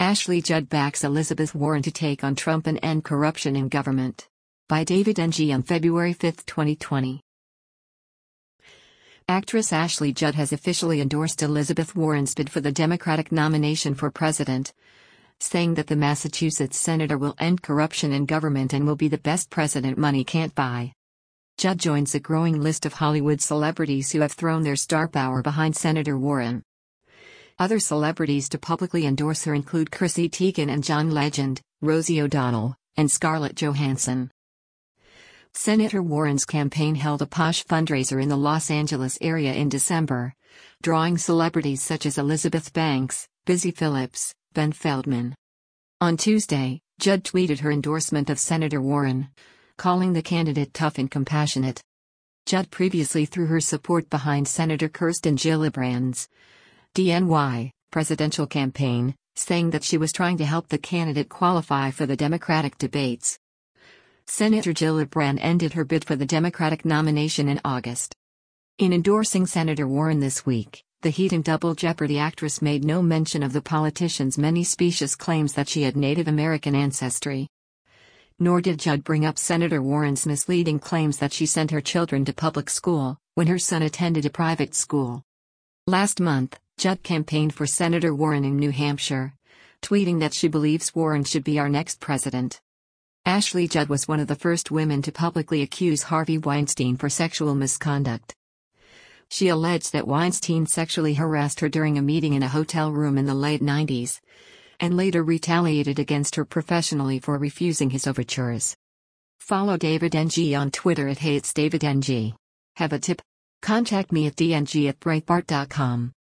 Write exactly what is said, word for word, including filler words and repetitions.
Ashley Judd backs Elizabeth Warren to take on Trump and end corruption in government. By David N G on February fifth, twenty twenty. Actress Ashley Judd has officially endorsed Elizabeth Warren's bid for the Democratic nomination for president, saying that the Massachusetts senator will end corruption in government and will be the best president money can't buy. Judd joins a growing list of Hollywood celebrities who have thrown their star power behind Senator Warren. Other celebrities to publicly endorse her include Chrissy Teigen and John Legend, Rosie O'Donnell, and Scarlett Johansson. Senator Warren's campaign held a posh fundraiser in the Los Angeles area in December, drawing celebrities such as Elizabeth Banks, Busy Phillips, Ben Feldman. On Tuesday, Judd tweeted her endorsement of Senator Warren, calling the candidate tough and compassionate. Judd previously threw her support behind Senator Kirsten Gillibrand's D N Y presidential campaign, saying that she was trying to help the candidate qualify for the Democratic debates. Senator Gillibrand ended her bid for the Democratic nomination in August. In endorsing Senator Warren this week, the Heat and Double Jeopardy actress made no mention of the politician's many specious claims that she had Native American ancestry. Nor did Judd bring up Senator Warren's misleading claims that she sent her children to public school, when her son attended a private school. Last month, Judd campaigned for Senator Warren in New Hampshire, tweeting that she believes Warren should be our next president. Ashley Judd was one of the first women to publicly accuse Harvey Weinstein for sexual misconduct. She alleged that Weinstein sexually harassed her during a meeting in a hotel room in the late nineties, and later retaliated against her professionally for refusing his overtures. Follow David N G on Twitter at HatesDavidNG. Have a tip? Contact me at d n g at breitbart dot com.